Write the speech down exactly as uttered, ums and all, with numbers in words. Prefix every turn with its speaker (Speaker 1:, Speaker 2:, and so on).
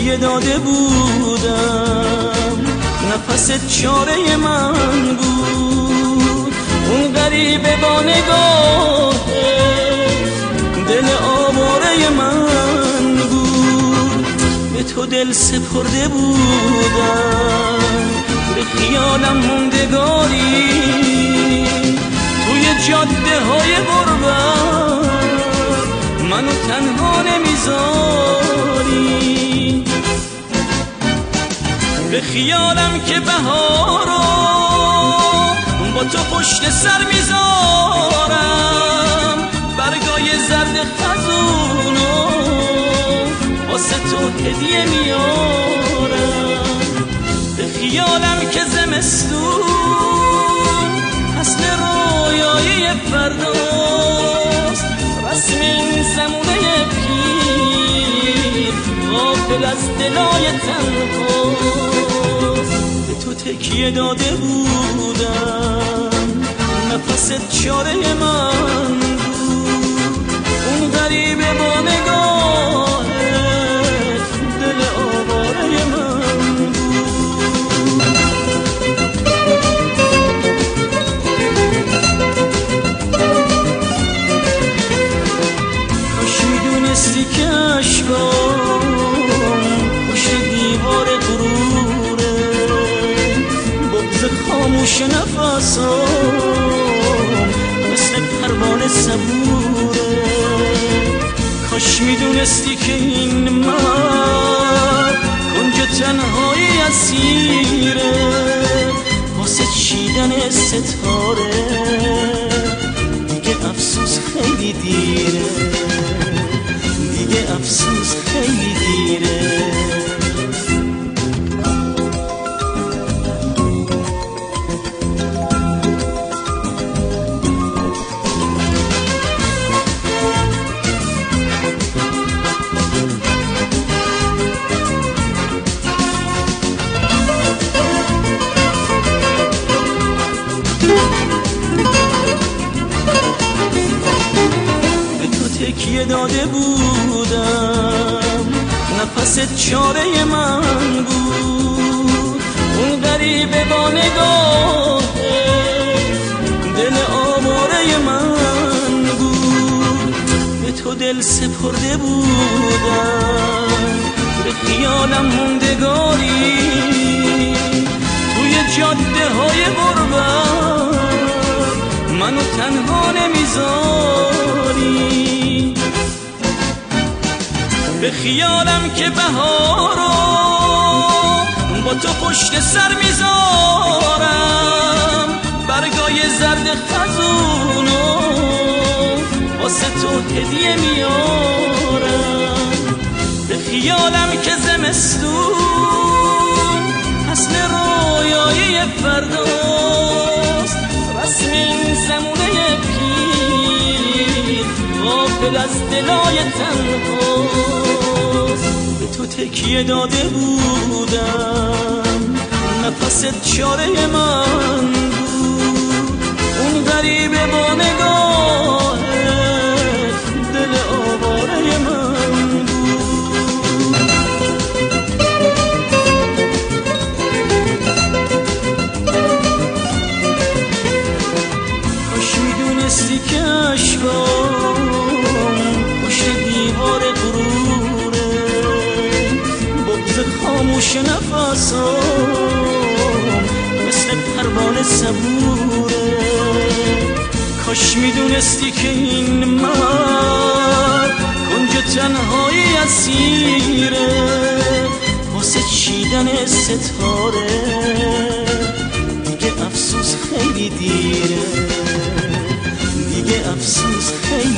Speaker 1: تکیه داده بودم، نفست چاره من بود. اون غریبه با نگاه دل آواره من بود. به تو دل سپرده بودم، به خیالم موندگاری توی جاده های غربت، منو تنها نمیذاری. به خیالم که بهارو با تو پشت سر میذارم، برگای زرد خزونو واسه تو هدیه میارم. به خیالم که زمستون اصل رویایی فرداست، رسم این زمونه پیر غافل از دلای تنهاست. به تو تکیه داده بودم، نفست چاره من بود. اون غریبه با نگاهت دل آواره من بود. کاش میدونستی که عشقام پشت دیوار غروره، بغض خاموش نفسام مثل پروانه صبوره. کاش میدونستی که این مرد کنج تنهایی اسیره، واسه چیدن ستاره دیگه افسوس خیلی دیره، دیگه افسوس خیلی دیره. تکیه داده بودم، نفست چاره من بود. اون غریبه با نگاه دل آواره من بود. به تو دل سپرده بودم، به خیالم موندگاری توی جاده های غربت، منو تنها نمیذاری. به خیالم که بهارو با تو پشت سر میذارم، برگای زرد خزونو واسه تو هدیه میارم. به خیالم که زمستون اصل رویایی فرداست، رسم این زمونه پیر غافل از دلای تنهاست. به تو تکیه داده بودم، نفست چاره من بود. اون غریبه با نگاهت دل آواره من بود. کاش میدونستی که عشقام پشت دیوار غروره، بغض خاموش نفسام مثل پروانه صبوره. کاش میدونستی که این مرد کنج تنهایی اسیره، واسه چیدن ستاره دیگه افسوس خیلی دیره، دیگه افسوس خیلی